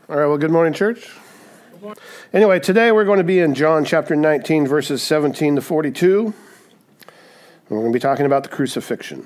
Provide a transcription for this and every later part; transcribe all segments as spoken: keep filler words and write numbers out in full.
All right, well, good morning, church. Anyway, today we're going to be in John chapter nineteen, verses seventeen to forty-two. And we're going to be talking about the crucifixion.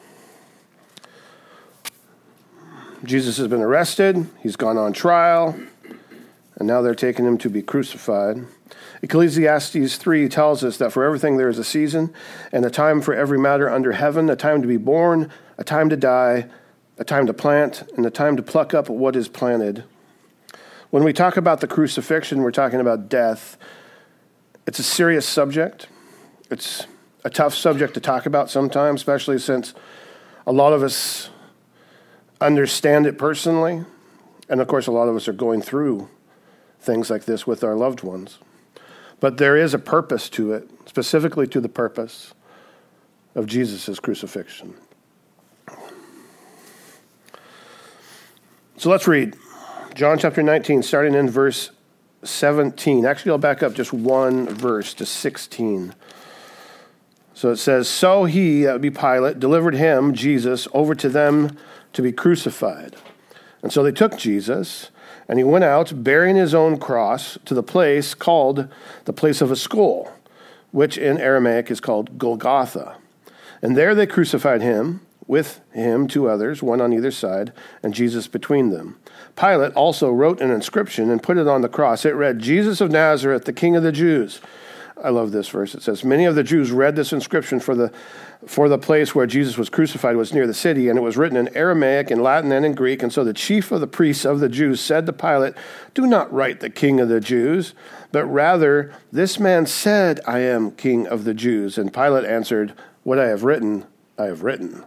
Jesus has been arrested. He's gone on trial. And now they're taking him to be crucified. Ecclesiastes three tells us that for everything there is a season and a time for every matter under heaven, a time to be born, a time to die, a time to plant, and a time to pluck up what is planted. When we talk about the crucifixion, we're talking about death. It's a serious subject. It's a tough subject to talk about sometimes, especially since a lot of us understand it personally. And of course, a lot of us are going through things like this with our loved ones. But there is a purpose to it, specifically to the purpose of Jesus' crucifixion. So let's read. John chapter nineteen, starting in verse seventeen. Actually, I'll back up just one verse to sixteen. So it says, So he, that would be Pilate, delivered him, Jesus, over to them to be crucified. And so they took Jesus, and he went out, bearing his own cross, to the place called the place of a skull, which in Aramaic is called Golgotha. And there they crucified him, with him two others, one on either side, and Jesus between them. Pilate also wrote an inscription and put it on the cross. It read, Jesus of Nazareth, the King of the Jews. I love this verse. It says, many of the Jews read this inscription for the for the place where Jesus was crucified was near the city, and it was written in Aramaic, in Latin, and in Greek. And so the chief of the priests of the Jews said to Pilate, do not write the King of the Jews, but rather, this man said, I am King of the Jews. And Pilate answered, what I have written, I have written.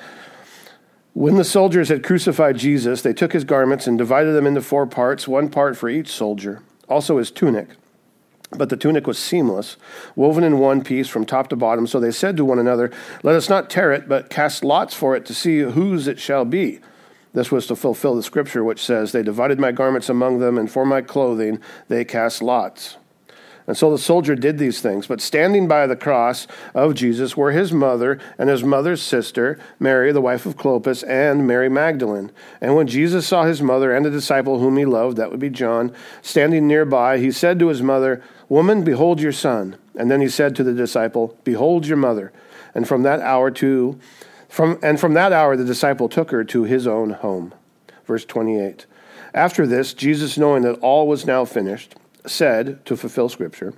When the soldiers had crucified Jesus, they took his garments and divided them into four parts, one part for each soldier, also his tunic. But the tunic was seamless, woven in one piece from top to bottom. So they said to one another, let us not tear it, but cast lots for it to see whose it shall be. This was to fulfill the scripture which says, they divided my garments among them, and for my clothing they cast lots. And so the soldier did these things. But standing by the cross of Jesus were his mother and his mother's sister, Mary, the wife of Clopas, and Mary Magdalene. And when Jesus saw his mother and the disciple whom he loved, that would be John, standing nearby, he said to his mother, woman, behold your son. And then he said to the disciple, behold your mother. And from that hour to, from and from that hour the disciple took her to his own home. Verse twenty-eight. After this, Jesus, knowing that all was now finished, said, to fulfill scripture,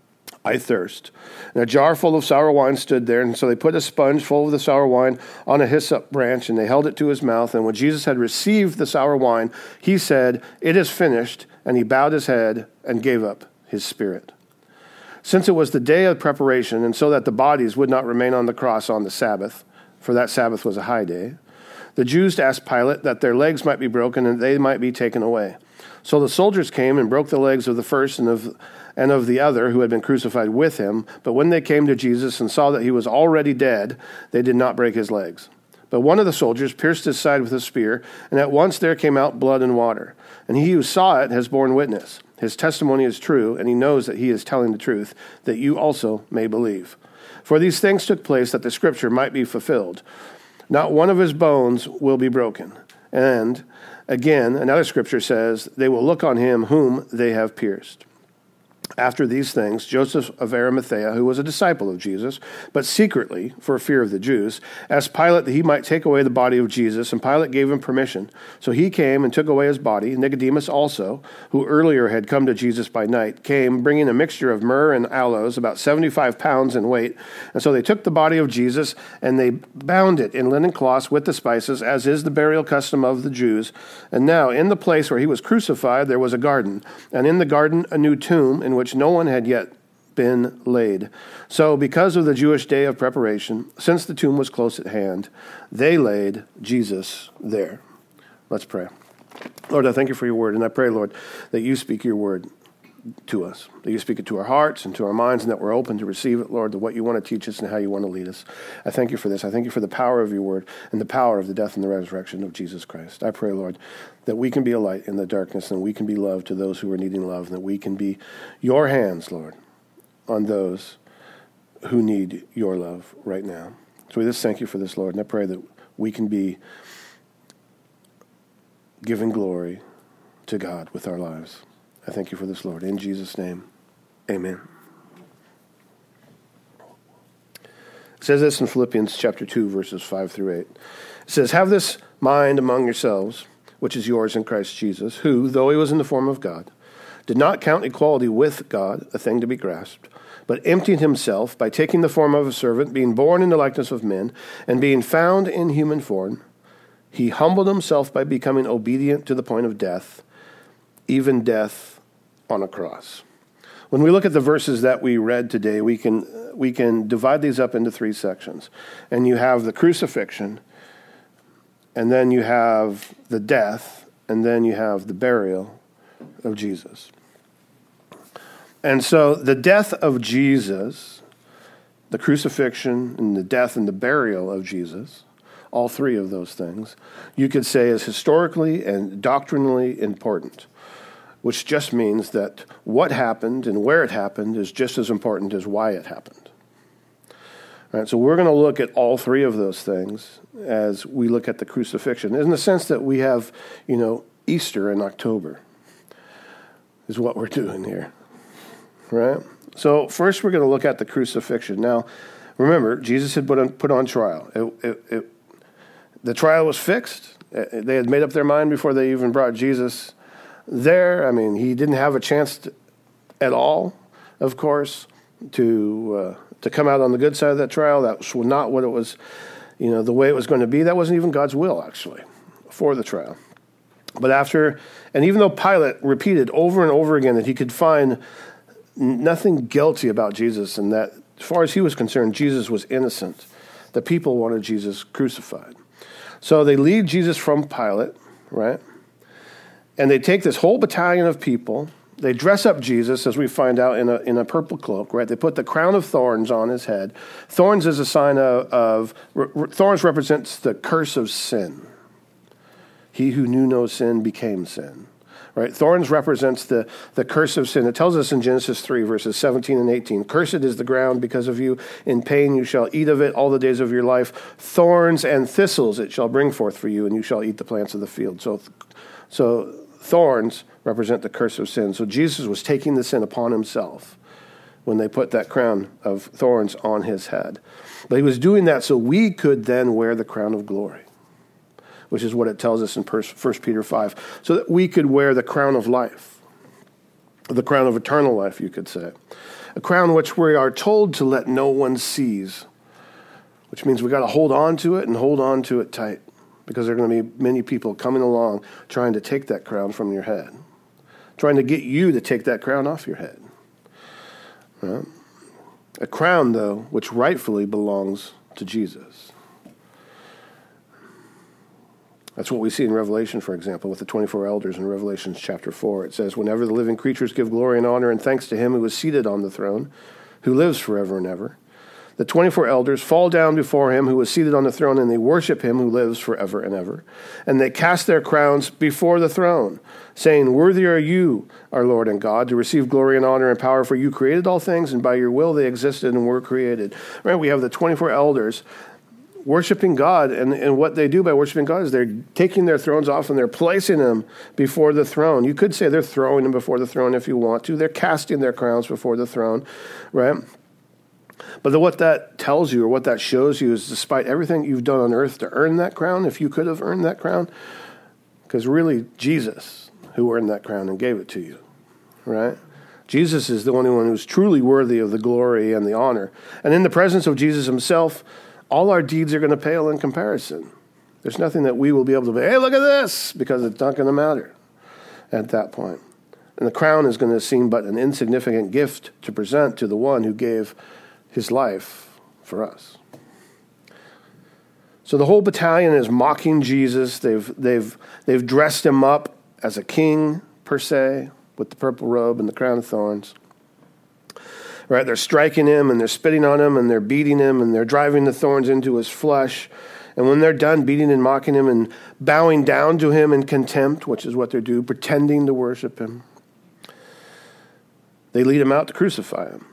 I thirst. And a jar full of sour wine stood there, and so they put a sponge full of the sour wine on a hyssop branch, and they held it to his mouth. And when Jesus had received the sour wine, he said, it is finished, and he bowed his head and gave up his spirit. Since it was the day of preparation, and so that the bodies would not remain on the cross on the Sabbath, for that Sabbath was a high day, the Jews asked Pilate that their legs might be broken and they might be taken away. So the soldiers came and broke the legs of the first and of and of the other who had been crucified with him. But when they came to Jesus and saw that he was already dead, they did not break his legs. But one of the soldiers pierced his side with a spear, and at once there came out blood and water. And he who saw it has borne witness. His testimony is true, and he knows that he is telling the truth, that you also may believe. For these things took place that the scripture might be fulfilled. Not one of his bones will be broken. And again, another scripture says, they will look on him whom they have pierced. After these things, Joseph of Arimathea, who was a disciple of Jesus, but secretly, for fear of the Jews, asked Pilate that he might take away the body of Jesus, and Pilate gave him permission. So he came and took away his body. Nicodemus also, who earlier had come to Jesus by night, came, bringing a mixture of myrrh and aloes, about seventy-five pounds in weight. And so they took the body of Jesus, and they bound it in linen cloths with the spices, as is the burial custom of the Jews. And now, in the place where he was crucified, there was a garden, and in the garden a new tomb, in which which no one had yet been laid. So because of the Jewish day of preparation, since the tomb was close at hand, they laid Jesus there. Let's pray. Lord, I thank you for your word, and I pray, Lord, that you speak your word to us, that you speak it to our hearts and to our minds, and that we're open to receive it, Lord, to what you want to teach us and how you want to lead us. I thank you for this. I thank you for the power of your word and the power of the death and the resurrection of Jesus Christ. I pray, Lord, that we can be a light in the darkness, and we can be love to those who are needing love, and that we can be your hands, Lord, on those who need your love right now. So we just thank you for this, Lord, and I pray that we can be giving glory to God with our lives. I thank you for this, Lord. In Jesus' name, amen. It says this in Philippians chapter two, verses five through eight. It says, have this mind among yourselves, which is yours in Christ Jesus, who, though he was in the form of God, did not count equality with God a thing to be grasped, but emptied himself by taking the form of a servant, being born in the likeness of men, and being found in human form, he humbled himself by becoming obedient to the point of death, even death on a cross. When we look at the verses that we read today, we can we can divide these up into three sections. And you have the crucifixion, and then you have the death, and then you have the burial of Jesus. And so the death of Jesus, the crucifixion and the death and the burial of Jesus, all three of those things, you could say is historically and doctrinally important, which just means that what happened and where it happened is just as important as why it happened. All right, so we're going to look at all three of those things as we look at the crucifixion, in the sense that we have, you know, Easter in October is what we're doing here, right? So first we're going to look at the crucifixion. Now, remember, Jesus had put on, put on trial. It, it, it, the trial was fixed. They had made up their mind before they even brought Jesus there. I mean, he didn't have a chance to, at all, of course, to uh, to come out on the good side of that trial. That was not what it was, you know, the way it was going to be. That wasn't even God's will, actually, for the trial. But after, and even though Pilate repeated over and over again that he could find nothing guilty about Jesus, and that as far as he was concerned, Jesus was innocent, the people wanted Jesus crucified. So they lead Jesus from Pilate, right? And they take this whole battalion of people. They dress up Jesus, as we find out, in a in a purple cloak, right? They put the crown of thorns on his head. Thorns is a sign of, of re, thorns represents the curse of sin. He who knew no sin became sin, right? Thorns represents the, the curse of sin. It tells us in Genesis three, verses seventeen and eighteen, cursed is the ground because of you. In pain you shall eat of it all the days of your life. Thorns and thistles it shall bring forth for you, and you shall eat the plants of the field. So, so thorns represent the curse of sin. So Jesus was taking the sin upon himself when they put that crown of thorns on his head. But he was doing that so we could then wear the crown of glory, which is what it tells us in First Peter five, so that we could wear the crown of life, the crown of eternal life, you could say. A crown which we are told to let no one seize, which means we got to hold on to it and hold on to it tight, because there are going to be many people coming along trying to take that crown from your head, trying to get you to take that crown off your head. Right? A crown, though, which rightfully belongs to Jesus. That's what we see in Revelation, for example, with the twenty-four elders in Revelation chapter four. It says, whenever the living creatures give glory and honor and thanks to him who is seated on the throne, who lives forever and ever, the twenty-four elders fall down before him who is seated on the throne, and they worship him who lives forever and ever. And they cast their crowns before the throne, saying, worthy are you, our Lord and God, to receive glory and honor and power, for you created all things, and by your will they existed and were created. Right? We have the twenty-four elders worshiping God, and, and what they do by worshiping God is they're taking their thrones off and they're placing them before the throne. You could say they're throwing them before the throne if you want to. They're casting their crowns before the throne, right? But the, what that tells you, or what that shows you, is despite everything you've done on earth to earn that crown, if you could have earned that crown, because really Jesus who earned that crown and gave it to you, right? Jesus is the only one who's truly worthy of the glory and the honor. And in the presence of Jesus himself, all our deeds are going to pale in comparison. There's nothing that we will be able to say, hey, look at this, because it's not going to matter at that point. And the crown is going to seem but an insignificant gift to present to the one who gave his life for us. So the whole battalion is mocking Jesus. They've they've they've dressed him up as a king, per se, with the purple robe and the crown of thorns. Right? They're striking him, and they're spitting on him, and they're beating him, and they're driving the thorns into his flesh. And when they're done beating and mocking him and bowing down to him in contempt, which is what they do, pretending to worship him, they lead him out to crucify him.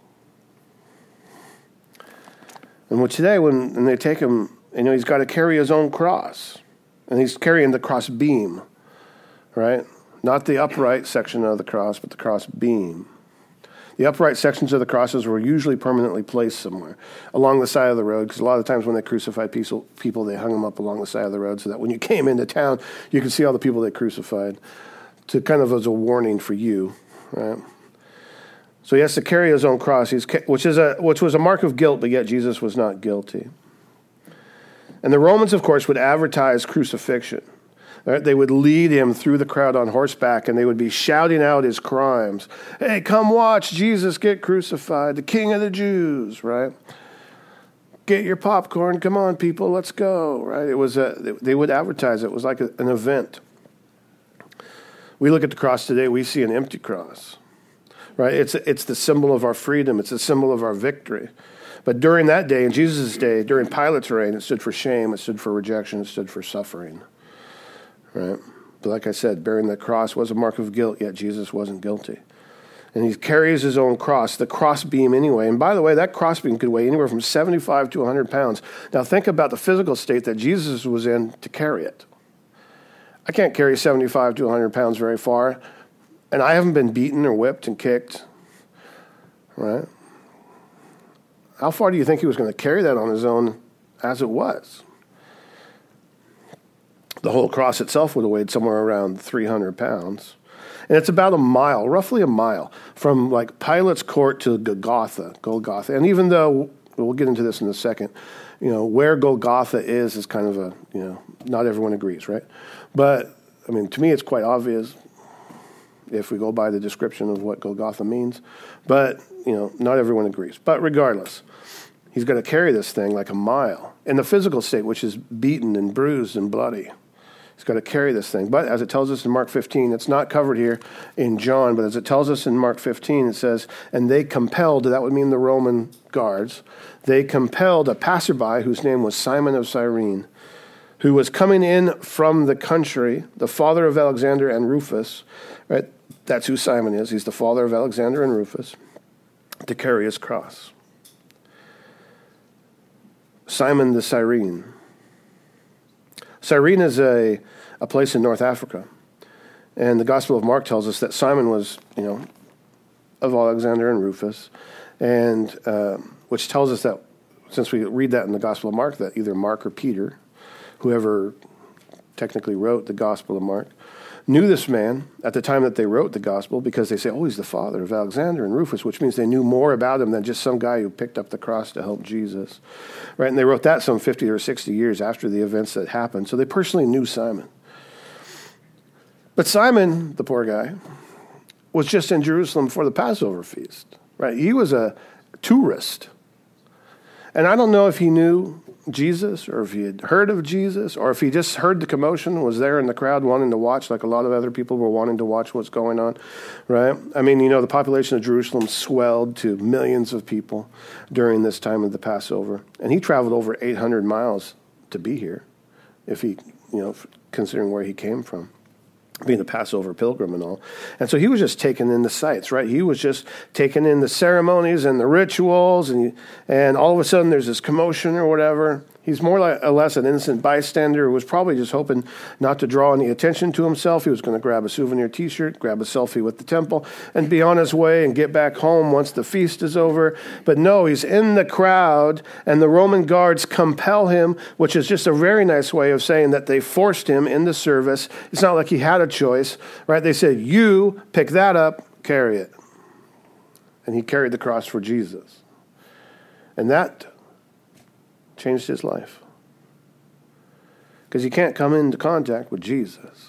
And today, when, when they take him, you know, he's got to carry his own cross. And he's carrying the cross beam, right? Not the upright section of the cross, but the cross beam. The upright sections of the crosses were usually permanently placed somewhere along the side of the road, because a lot of times when they crucified people, they hung them up along the side of the road so that when you came into town, you could see all the people they crucified, to kind of as a warning for you, right? So he has to carry his own cross, He's, which is a which was a mark of guilt, but yet Jesus was not guilty. And the Romans, of course, would advertise crucifixion. Right? They would lead him through the crowd on horseback, and they would be shouting out his crimes. Hey, come watch Jesus get crucified, the King of the Jews, right? Get your popcorn. Come on, people, let's go, right? It was a, they would advertise it. It was like a, an event. We look at the cross today, we see an empty cross, right? It's, it's the symbol of our freedom. It's a symbol of our victory. But during that day, in Jesus' day, during Pilate's reign, it stood for shame, it stood for rejection, it stood for suffering. Right? But like I said, bearing the cross was a mark of guilt, yet Jesus wasn't guilty. And he carries his own cross, the cross beam anyway. And by the way, that cross beam could weigh anywhere from seventy-five to one hundred pounds. Now think about the physical state that Jesus was in to carry it. I can't carry seventy-five to one hundred pounds very far, and I haven't been beaten or whipped and kicked. Right? How far do you think he was going to carry that on his own as it was? The whole cross itself would have weighed somewhere around three hundred pounds. And it's about a mile, roughly a mile, from like Pilate's court to Golgotha, Golgotha. And even though, we'll get into this in a second, you know, where Golgotha is is kind of a, you know, not everyone agrees, right? But, I mean, to me it's quite obvious if we go by the description of what Golgotha means. But, you know, not everyone agrees. But regardless, he's going to carry this thing like a mile in the physical state, which is beaten and bruised and bloody. He's got to carry this thing. But as it tells us in Mark fifteen, it's not covered here in John, but as it tells us in Mark fifteen, it says, and they compelled, that would mean the Roman guards, they compelled a passerby whose name was Simon of Cyrene, who was coming in from the country, the father of Alexander and Rufus, right? That's who Simon is. He's the father of Alexander and Rufus, to carry his cross. Simon the Cyrene. Cyrene is a, a place in North Africa. And the Gospel of Mark tells us that Simon was, you know, of Alexander and Rufus, and uh, which tells us that, since we read that in the Gospel of Mark, that either Mark or Peter, whoever technically wrote the Gospel of Mark, knew this man at the time that they wrote the Gospel, because they say, oh, he's the father of Alexander and Rufus, which means they knew more about him than just some guy who picked up the cross to help Jesus. Right? And they wrote that some fifty or sixty years after the events that happened. So they personally knew Simon. But Simon, the poor guy, was just in Jerusalem for the Passover feast. Right? He was a tourist. And I don't know if he knew Jesus, or if he had heard of Jesus, or if he just heard the commotion, was there in the crowd wanting to watch, like a lot of other people were wanting to watch what's going on, right? I mean, you know, the population of Jerusalem swelled to millions of people during this time of the Passover, and he traveled over eight hundred miles to be here, if he, you know, considering where he came from, being a Passover pilgrim and all. And so he was just taking in the sights, right? He was just taking in the ceremonies and the rituals, and and all of a sudden there's this commotion or whatever. He's more or less an innocent bystander who was probably just hoping not to draw any attention to himself. He was going to grab a souvenir T-shirt, grab a selfie with the temple, and be on his way and get back home once the feast is over. But no, he's in the crowd, and the Roman guards compel him, which is just a very nice way of saying that they forced him into service. It's not like he had a choice, right? They said, you pick that up, carry it. And he carried the cross for Jesus. And that changed his life. Because you can't come into contact with Jesus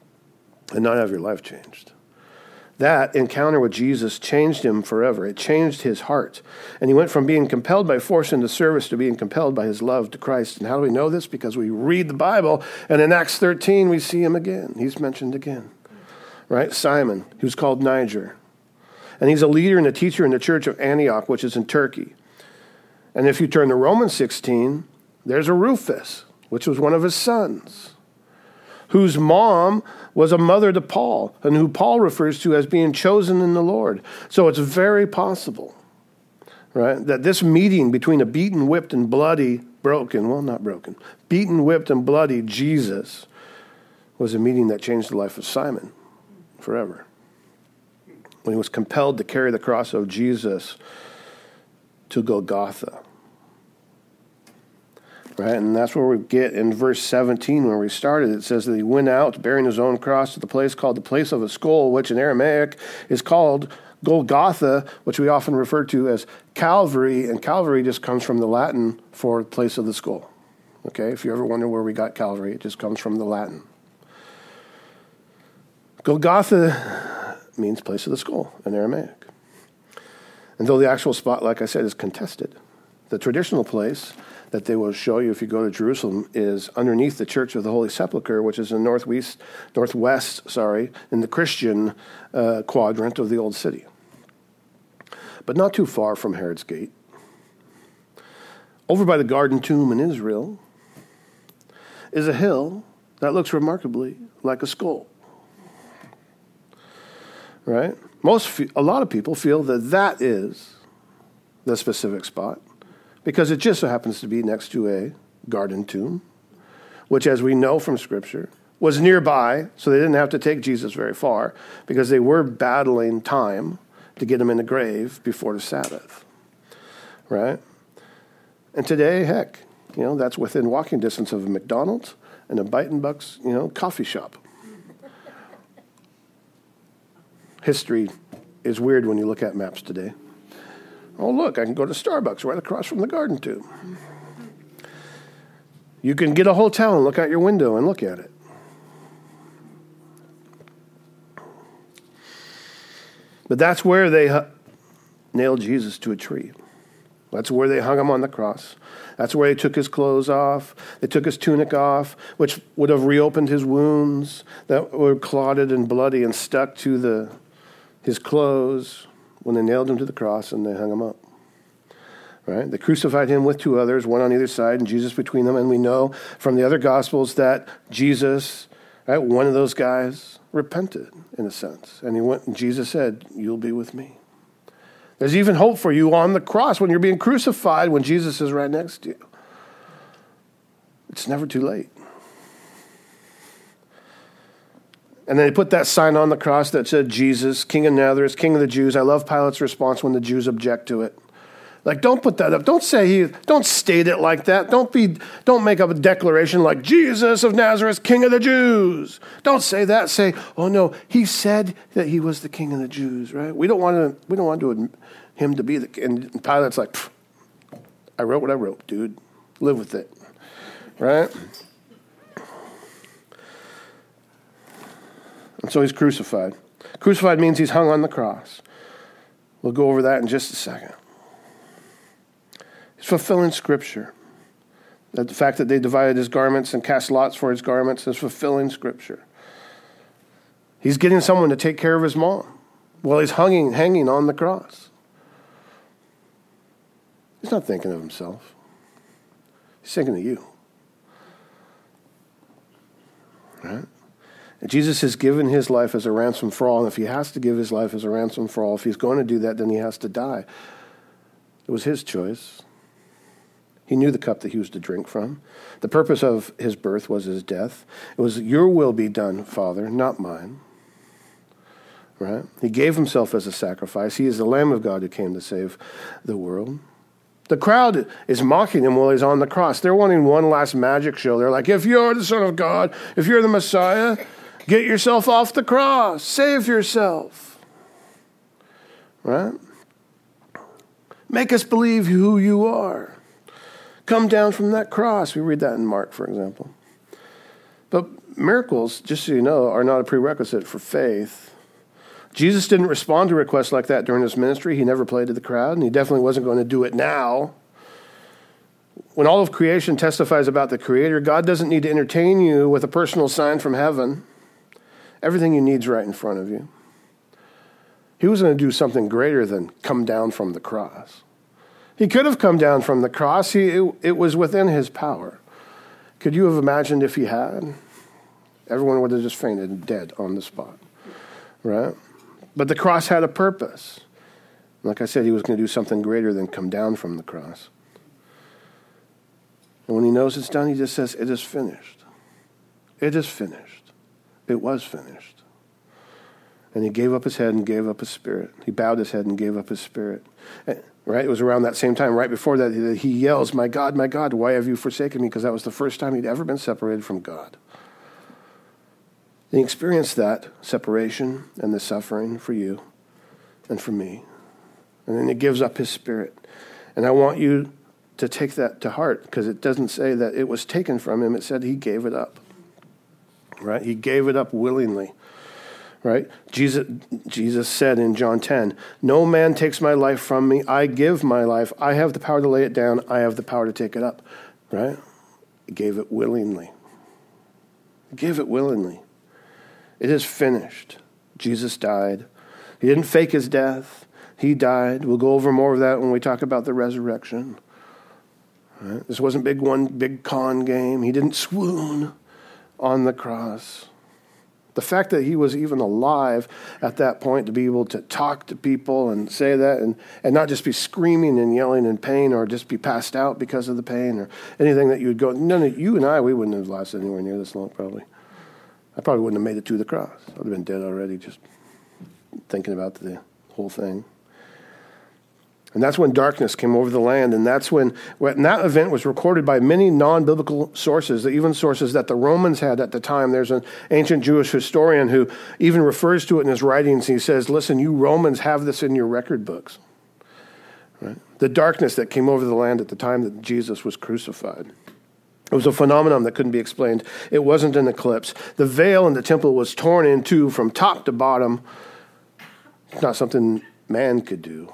and not have your life changed. That encounter with Jesus changed him forever. It changed his heart. And he went from being compelled by force into service to being compelled by his love to Christ. And how do we know this? Because we read the Bible, and in Acts thirteen we see him again. He's mentioned again. Right? Simon, who's called Niger. And he's a leader and a teacher in the church of Antioch, which is in Turkey. And if you turn to Romans sixteen, there's a Rufus, which was one of his sons, whose mom was a mother to Paul, and who Paul refers to as being chosen in the Lord. So it's very possible, right, that this meeting between a beaten, whipped, and bloody, broken, well, not broken, beaten, whipped, and bloody Jesus was a meeting that changed the life of Simon. forever. When he was compelled to carry the cross of Jesus to Golgotha. Right? And that's where we get in verse seventeen where we started. It says that he went out bearing his own cross to the place called the place of a skull, which in Aramaic is called Golgotha, which we often refer to as Calvary. And Calvary just comes from the Latin for place of the skull. Okay? If you ever wonder where we got Calvary, it just comes from the Latin. Golgotha means place of the skull in Aramaic. And though the actual spot, like I said, is contested, the traditional place that they will show you if you go to Jerusalem is underneath the Church of the Holy Sepulchre, which is in northwest, northwest, sorry, in the Christian uh, quadrant of the Old City. But not too far from Herod's Gate. Over by the Garden Tomb in Israel is a hill that looks remarkably like a skull. Right? Most, a lot of people feel that that is the specific spot because it just so happens to be next to a garden tomb, which, as we know from Scripture, was nearby, so they didn't have to take Jesus very far because they were battling time to get him in the grave before the Sabbath. Right? And today, heck, you know, that's within walking distance of a McDonald's and a Bite and Bucks, you know, coffee shop. History is weird when you look at maps today. Oh, look, I can go to Starbucks right across from the garden tomb. You can get a hotel and look out your window and look at it. But that's where they hu- nailed Jesus to a tree. That's where they hung him on the cross. That's where they took his clothes off. They took his tunic off, which would have reopened his wounds that were clotted and bloody and stuck to the his clothes when they nailed him to the cross and they hung him up. Right? They crucified him with two others, one on either side and Jesus between them. And we know from the other Gospels that Jesus, right, one of those guys, repented in a sense. And he went, and Jesus said, "You'll be with me." There's even hope for you on the cross when you're being crucified, when Jesus is right next to you. It's never too late. And then they put that sign on the cross that said, Jesus, King of Nazareth, King of the Jews. I love Pilate's response when the Jews object to it. Like, don't put that up. Don't say he, don't state it like that. Don't be, don't make up a declaration like Jesus of Nazareth, King of the Jews. Don't say that. Say, oh no, he said that he was the King of the Jews, right? We don't want to, we don't want to him to be the, and Pilate's like, I wrote what I wrote, dude. Live with it, right? And so he's crucified. Crucified means he's hung on the cross. We'll go over that in just a second. He's fulfilling Scripture. That the fact that they divided his garments and cast lots for his garments is fulfilling Scripture. He's getting someone to take care of his mom while he's hanging, hanging on the cross. He's not thinking of himself. He's thinking of you. Right? And Jesus has given his life as a ransom for all. And if he has to give his life as a ransom for all, if he's going to do that, then he has to die. It was his choice. He knew the cup that he was to drink from. The purpose of his birth was his death. It was, your will be done, Father, not mine. Right? He gave himself as a sacrifice. He is the Lamb of God who came to save the world. The crowd is mocking him while he's on the cross. They're wanting one last magic show. They're like, if you're the Son of God, if you're the Messiah, get yourself off the cross. Save yourself. Right? Make us believe who you are. Come down from that cross. We read that in Mark, for example. But miracles, just so you know, are not a prerequisite for faith. Jesus didn't respond to requests like that during his ministry. He never played to the crowd, and he definitely wasn't going to do it now. When all of creation testifies about the Creator, God doesn't need to entertain you with a personal sign from heaven. Everything you need is right in front of you. He was going to do something greater than come down from the cross. He could have come down from the cross. He, it, it was within his power. Could you have imagined if he had? Everyone would have just fainted dead on the spot, right? But the cross had a purpose. Like I said, he was going to do something greater than come down from the cross. And when he knows it's done, he just says, it is finished. It is finished. It was finished. And he gave up his head and gave up his spirit. He bowed his head and gave up his spirit. Right? It was around that same time, right before that, he yells, "My God, my God, why have you forsaken me?" Because that was the first time he'd ever been separated from God. And he experienced that separation and the suffering for you and for me. And then he gives up his spirit. And I want you to take that to heart, because it doesn't say that it was taken from him. It said he gave it up. Right? He gave it up willingly. Right? Jesus, Jesus said in John ten, "No man takes my life from me. I give my life. I have the power to lay it down. I have the power to take it up." Right? He gave it willingly. He gave it willingly. It is finished. Jesus died. He didn't fake his death. He died. We'll go over more of that when we talk about the resurrection. Right? This wasn't big one big con game. He didn't swoon on the cross. The fact that he was even alive at that point, to be able to talk to people and say that, and, and not just be screaming and yelling in pain, or just be passed out because of the pain, or anything that you would go, none of you and I, we wouldn't have lasted anywhere near this long probably. I probably wouldn't have made it to the cross. I would have been dead already just thinking about the whole thing. And that's when darkness came over the land, and that's when, when that event was recorded by many non-biblical sources, even sources that the Romans had at the time. There's an ancient Jewish historian who even refers to it in his writings. He says, "Listen, you Romans have this in your record books." Right? The darkness that came over the land at the time that Jesus was crucified. It was a phenomenon that couldn't be explained. It wasn't an eclipse. The veil in the temple was torn in two from top to bottom. It's not something man could do.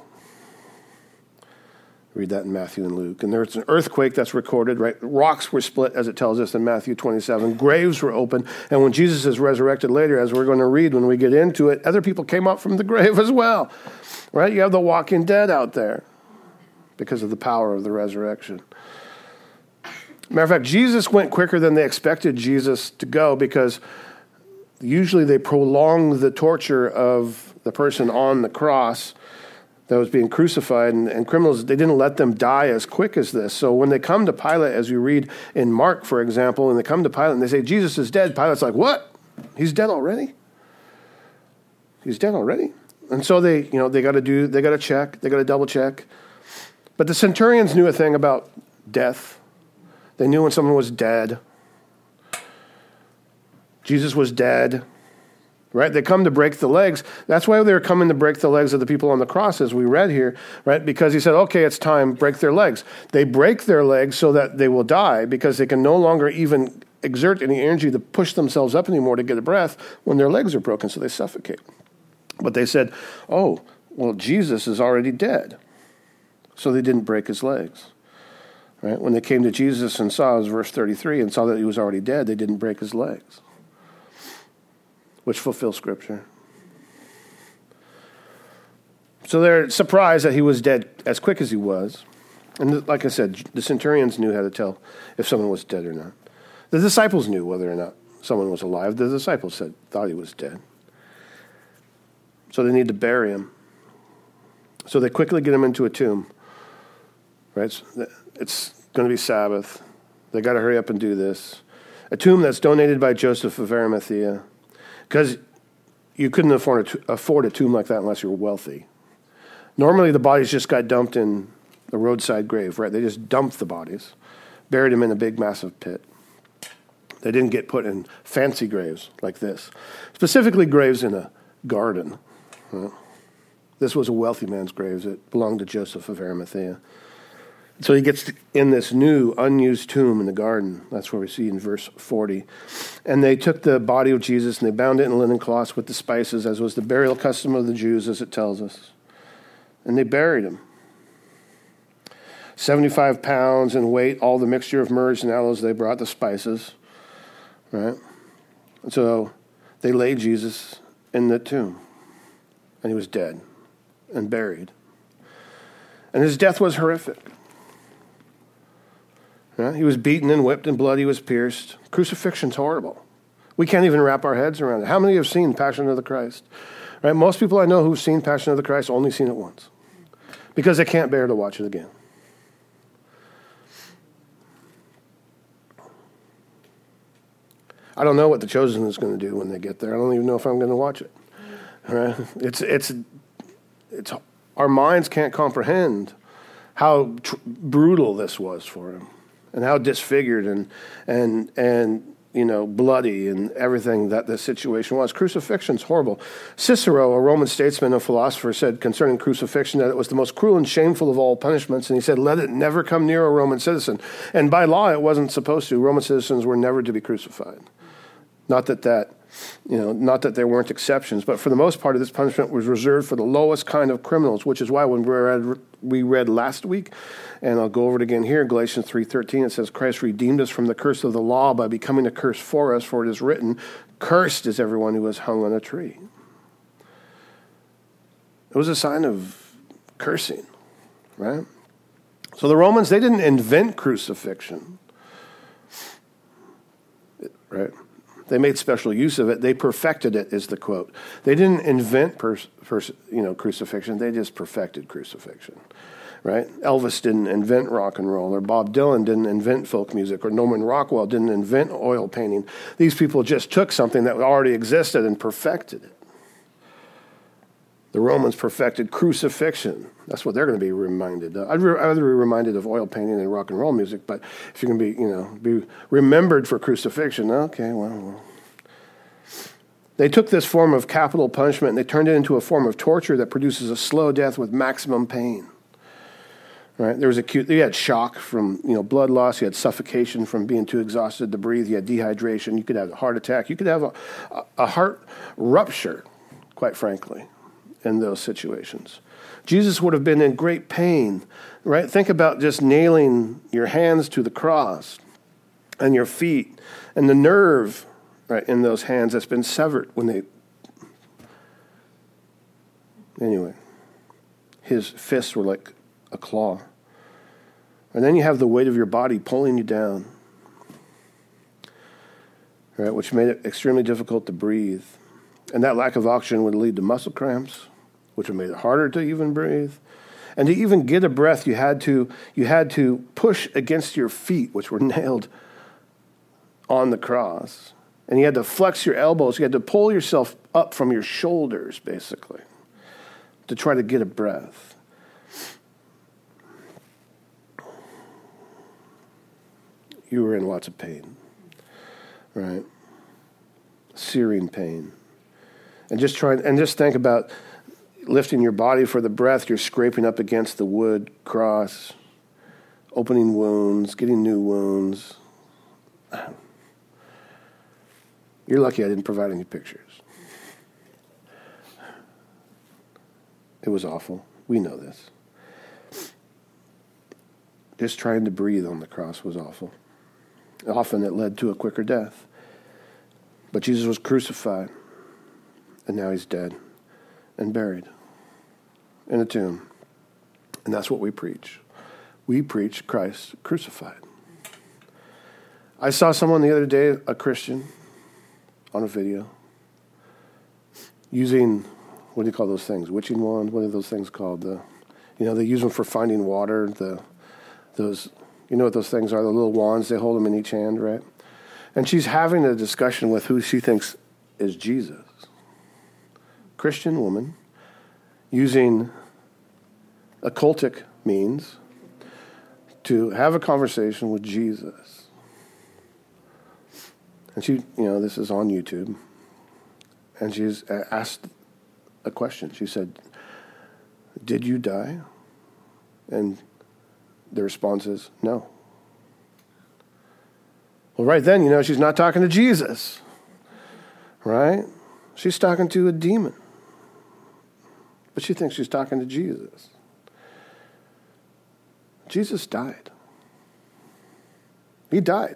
Read that in Matthew and Luke. And there's an earthquake that's recorded, right? Rocks were split, as it tells us in Matthew twenty-seven. Graves were open. And when Jesus is resurrected later, as we're going to read when we get into it, other people came up from the grave as well. Right? You have the walking dead out there because of the power of the resurrection. Matter of fact, Jesus went quicker than they expected Jesus to go, because usually they prolong the torture of the person on the cross that was being crucified, and, and criminals, they didn't let them die as quick as this. So when they come to Pilate, as you read in Mark, for example, and they come to Pilate and they say, "Jesus is dead," Pilate's like, "What? He's dead already? He's dead already?" And so they, you know, they got to do, they got to check, they got to double check. But the centurions knew a thing about death. They knew when someone was dead. Jesus was dead. Right? They come to break the legs. That's why they were coming to break the legs of the people on the cross, as we read here, right? Because he said, "Okay, it's time, break their legs." They break their legs so that they will die, because they can no longer even exert any energy to push themselves up anymore to get a breath when their legs are broken, so they suffocate. But they said, "Oh, well, Jesus is already dead." So they didn't break his legs. Right? When they came to Jesus and saw, it was verse thirty-three, and saw that he was already dead, they didn't break his legs, which fulfills Scripture. So they're surprised that he was dead as quick as he was. And like I said, the centurions knew how to tell if someone was dead or not. The disciples knew whether or not someone was alive. The disciples said, thought he was dead. So they need to bury him. So they quickly get him into a tomb. Right? It's going to be Sabbath. They got to hurry up and do this. A tomb that's donated by Joseph of Arimathea. Because you couldn't afford a, afford a tomb like that unless you were wealthy. Normally, the bodies just got dumped in the roadside grave, right? They just dumped the bodies, buried them in a big, massive pit. They didn't get put in fancy graves like this. Specifically, graves in a garden. Right? This was a wealthy man's grave. It belonged to Joseph of Arimathea. So he gets in this new, unused tomb in the garden. That's where we see in verse forty. And they took the body of Jesus and they bound it in linen cloths with the spices, as was the burial custom of the Jews, as it tells us. And they buried him. seventy-five pounds in weight, all the mixture of myrrhs and aloes they brought, the spices. Right? And so they laid Jesus in the tomb. And he was dead and buried. And his death was horrific. Yeah, he was beaten and whipped and blood he was pierced. Crucifixion's horrible. We can't even wrap our heads around it. How many have seen Passion of the Christ? Right? Most people I know who've seen Passion of the Christ only seen it once, because they can't bear to watch it again. I don't know what The Chosen is going to do when they get there. I don't even know if I'm going to watch it. Right? It's it's it's our minds can't comprehend how tr- brutal this was for him, and how disfigured and and and you know bloody and everything that the situation was. Crucifixion's horrible. Cicero, a Roman statesman and philosopher, said concerning crucifixion that it was the most cruel and shameful of all punishments, and he said, "Let it never come near a Roman citizen." And by law, it wasn't supposed to. Roman citizens were never to be crucified. Not that that. You know, not that there weren't exceptions, but for the most part, this punishment was reserved for the lowest kind of criminals, which is why when we read, we read last week, and I'll go over it again here, Galatians three thirteen, it says, Christ redeemed us from the curse of the law by becoming a curse for us, for it is written, cursed is everyone who is hung on a tree. It was a sign of cursing, right? So the Romans, they didn't invent crucifixion, right? They made special use of it. They perfected it, is the quote. They didn't invent pers- pers- you know, crucifixion. They just perfected crucifixion, right? Elvis didn't invent rock and roll, or Bob Dylan didn't invent folk music, or Norman Rockwell didn't invent oil painting. These people just took something that already existed and perfected it. The Romans perfected crucifixion. That's what they're going to be reminded of. I'd rather be reminded of oil painting and rock and roll music, but if you're going to be, you know, be remembered for crucifixion, okay, well, well. They took this form of capital punishment and they turned it into a form of torture that produces a slow death with maximum pain. Right? There was acute. You had shock from, you know, blood loss. You had suffocation from being too exhausted to breathe. You had dehydration. You could have a heart attack. You could have a, a heart rupture, quite frankly, in those situations. Jesus would have been in great pain, right? Think about just nailing your hands to the cross and your feet and the nerve, right, in those hands that's been severed when they... Anyway, his fists were like a claw. And then you have the weight of your body pulling you down, right, which made it extremely difficult to breathe. And that lack of oxygen would lead to muscle cramps, which would make it harder to even breathe. And to even get a breath, you had to you had to push against your feet, which were nailed on the cross. And you had to flex your elbows. You had to pull yourself up from your shoulders, basically, to try to get a breath. You were in lots of pain, right? Searing pain. And just try and just think about lifting your body for the breath. You're scraping up against the wood cross, opening wounds, getting new wounds. You're lucky I didn't provide any pictures. It was awful. We know this. Just trying to breathe on the cross was awful. Often it led to a quicker death. But Jesus was crucified, and now he's dead and buried in a tomb. And that's what we preach. We preach Christ crucified. I saw someone the other day, a Christian, on a video, using, what do you call those things? Witching wand? What are those things called? The, you know, they use them for finding water. The those, you know what those things are? The little wands, they hold them in each hand, right? And she's having a discussion with who she thinks is Jesus. Christian woman using occultic means to have a conversation with Jesus. And she, you know, this is on YouTube. And she's asked a question. She said, "Did you die?" And the response is, "No." Well, right then, you know, she's not talking to Jesus, right? She's talking to a demon. But she thinks she's talking to Jesus. Jesus died. He died.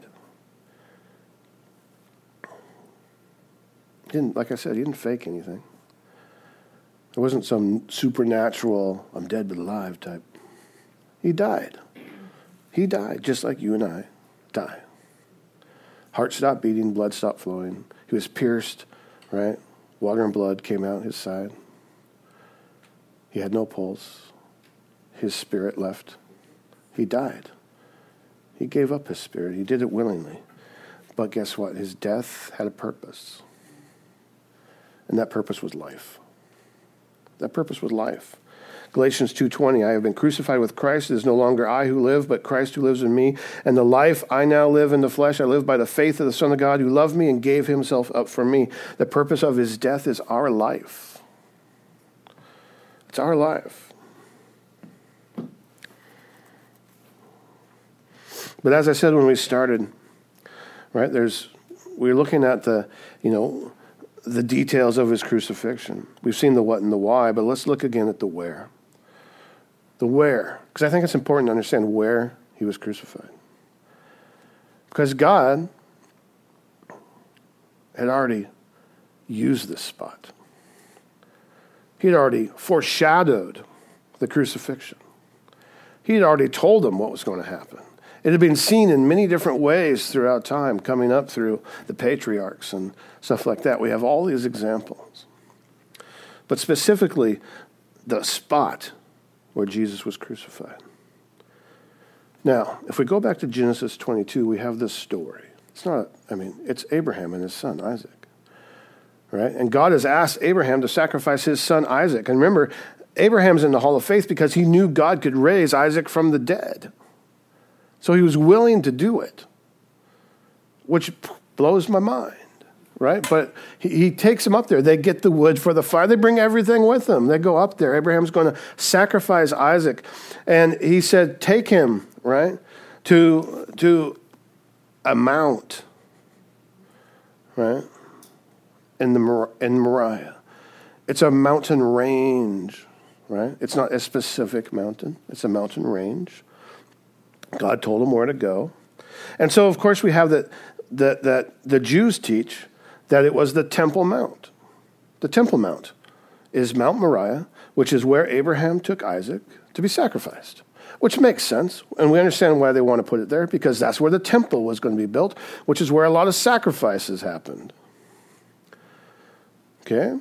He didn't, like I said, he didn't fake anything. There wasn't some supernatural, I'm dead but alive type. He died. He died just like you and I die. Heart stopped beating, blood stopped flowing. He was pierced, right? Water and blood came out his side. He had no pulse. His spirit left. He died. He gave up his spirit. He did it willingly. But guess what? His death had a purpose. And that purpose was life. That purpose was life. Galatians two twenty, I have been crucified with Christ. It is no longer I who live, but Christ who lives in me. And the life I now live in the flesh, I live by the faith of the Son of God who loved me and gave himself up for me. The purpose of his death is our life. It's our life. But as I said when we started, right, there's we're looking at the, you know, the details of his crucifixion. We've seen the what and the why, but let's look again at the where. The where, because I think it's important to understand where he was crucified. Because God had already used this spot. He had already foreshadowed the crucifixion. He had already told them what was going to happen. It had been seen in many different ways throughout time, coming up through the patriarchs and stuff like that. We have all these examples. But specifically, the spot where Jesus was crucified. Now, if we go back to Genesis twenty-two, we have this story. It's not, I mean, it's Abraham and his son, Isaac. Right? And God has asked Abraham to sacrifice his son, Isaac. And remember, Abraham's in the Hall of Faith because he knew God could raise Isaac from the dead. So he was willing to do it, which blows my mind, right? But he, he takes them up there. They get the wood for the fire. They bring everything with them. They go up there. Abraham's going to sacrifice Isaac. And he said, take him, right, to, to a mount, right, in, the, in Moriah. It's a mountain range, right? It's not a specific mountain. It's a mountain range. God told him where to go. And so, of course, we have that, that, that the Jews teach that it was the Temple Mount. The Temple Mount is Mount Moriah, which is where Abraham took Isaac to be sacrificed, which makes sense. And we understand why they want to put it there, because that's where the temple was going to be built, which is where a lot of sacrifices happened. Okay?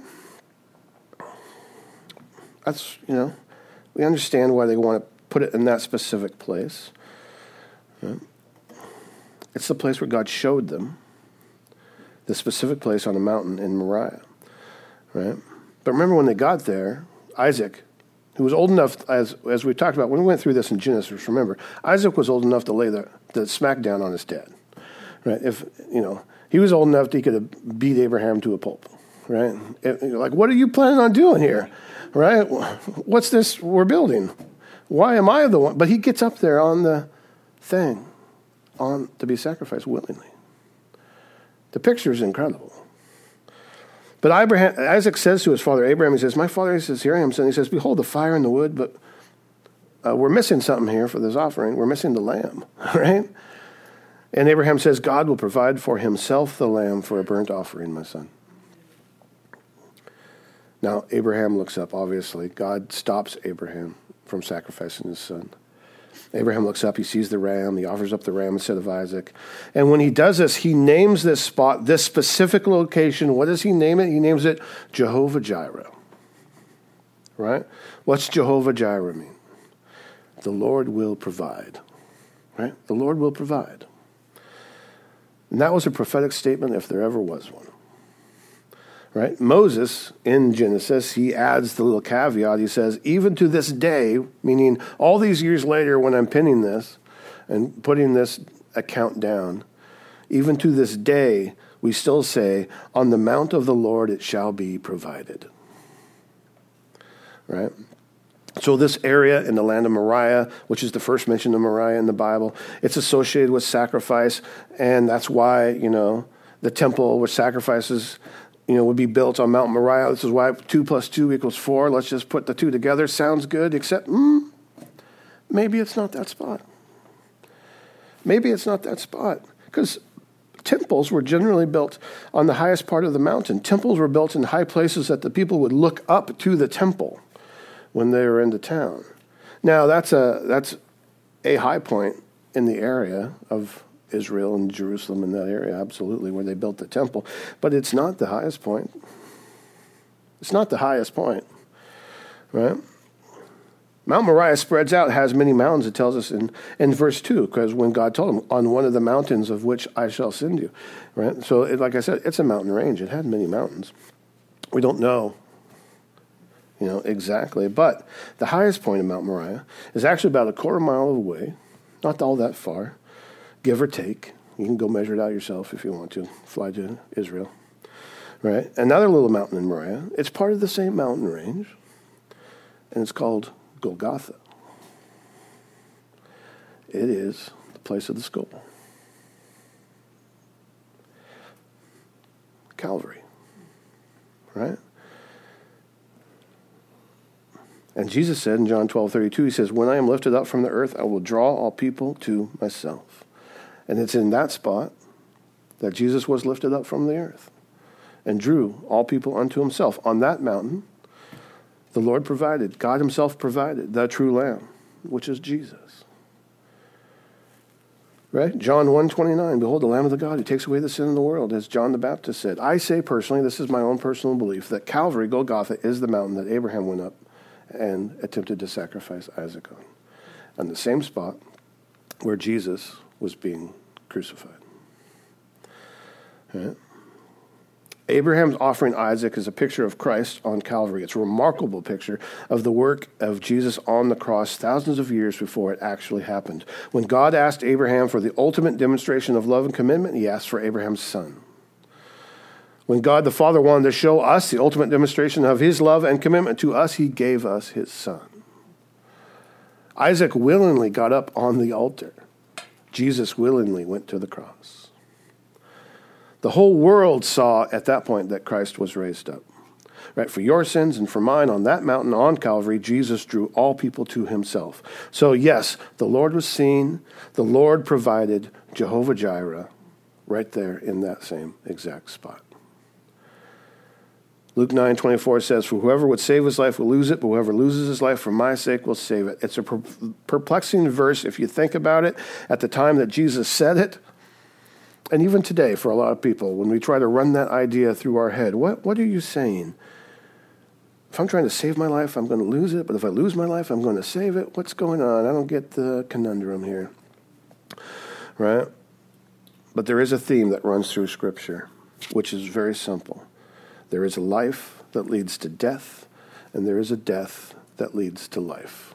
That's, you know, we understand why they want to put it in that specific place. Right? It's the place where God showed them, the specific place on a mountain in Moriah, right? But remember when they got there, Isaac, who was old enough, as as we talked about, when we went through this in Genesis, remember, Isaac was old enough to lay the, the smack down on his dad, right? If, you know, he was old enough that he could have beat Abraham to a pulp, right? It, like, what are you planning on doing here, right? What's this we're building? Why am I the one? But he gets up there on the thing on to be sacrificed willingly. The picture is incredible. But Abraham, Isaac says to his father Abraham, he says, my father, he says, here I am, son. He says, behold, the fire and the wood, but uh, we're missing something here for this offering. We're missing the lamb, right? And Abraham says, God will provide for himself the lamb for a burnt offering, my son. Now, Abraham looks up, obviously. God stops Abraham from sacrificing his son. Abraham looks up, he sees the ram, he offers up the ram instead of Isaac. And when he does this, he names this spot, this specific location. What does he name it? He names it Jehovah Jireh. Right? What's Jehovah Jireh mean? The Lord will provide. Right? The Lord will provide. And that was a prophetic statement if there ever was one. Right? Moses, in Genesis, he adds the little caveat. He says, even to this day, meaning all these years later when I'm pinning this and putting this account down, even to this day, we still say, on the mount of the Lord it shall be provided. Right? So this area in the land of Moriah, which is the first mention of Moriah in the Bible, it's associated with sacrifice, and that's why, you know, the temple with sacrifices, you know, would be built on Mount Moriah. This is why two plus two equals four. Let's just put the two together. Sounds good, except mm, maybe it's not that spot. Maybe it's not that spot. Because temples were generally built on the highest part of the mountain. Temples were built in high places that the people would look up to the temple when they were into town. Now, that's a that's a high point in the area of Israel and Jerusalem, in that area, absolutely, where they built the temple. But it's not the highest point. It's not the highest point, right? Mount Moriah spreads out, has many mountains, it tells us in, in verse two, because when God told him, on one of the mountains of which I shall send you, right? So, it, like I said, it's a mountain range. It had many mountains. We don't know, You know, exactly. But the highest point of Mount Moriah is actually about a quarter mile away, not all that far, give or take. You can go measure it out yourself if you want to, fly to Israel. Right? Another little mountain in Moriah, it's part of the same mountain range, and it's called Golgotha. It is the place of the skull. Calvary. Right? And Jesus said in John twelve thirty-two, he says, when I am lifted up from the earth, I will draw all people to myself. And it's in that spot that Jesus was lifted up from the earth and drew all people unto himself. On that mountain, the Lord provided, God himself provided the true Lamb, which is Jesus. Right? John one twenty-nine, behold, the Lamb of the God who takes away the sin of the world, as John the Baptist said. I say personally, this is my own personal belief, that Calvary, Golgotha, is the mountain that Abraham went up and attempted to sacrifice Isaac on. On the same spot where Jesus was being crucified. Right? Abraham's offering Isaac is a picture of Christ on Calvary. It's a remarkable picture of the work of Jesus on the cross thousands of years before it actually happened. When God asked Abraham for the ultimate demonstration of love and commitment, he asked for Abraham's son. When God the Father wanted to show us the ultimate demonstration of his love and commitment to us, he gave us his son. Isaac willingly got up on the altar. Jesus willingly went to the cross. The whole world saw at that point that Christ was raised up. Right? For your sins and for mine, on that mountain on Calvary, Jesus drew all people to himself. So yes, the Lord was seen. The Lord provided Jehovah Jireh right there in that same exact spot. Luke nine twenty-four says, for whoever would save his life will lose it, but whoever loses his life for my sake will save it. It's a perplexing verse if you think about it at the time that Jesus said it. And even today, for a lot of people, when we try to run that idea through our head, what, what are you saying? If I'm trying to save my life, I'm going to lose it. But if I lose my life, I'm going to save it. What's going on? I don't get the conundrum here. Right? But there is a theme that runs through Scripture, which is very simple. There is a life that leads to death, and there is a death that leads to life.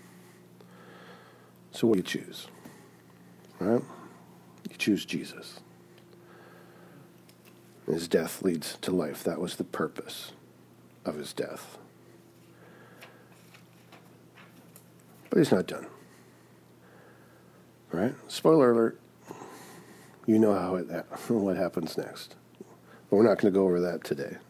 So what do you choose? Right? You choose Jesus. His death leads to life. That was the purpose of his death. But he's not done. Right? Spoiler alert. You know how it, what happens next. But we're not going to go over that today.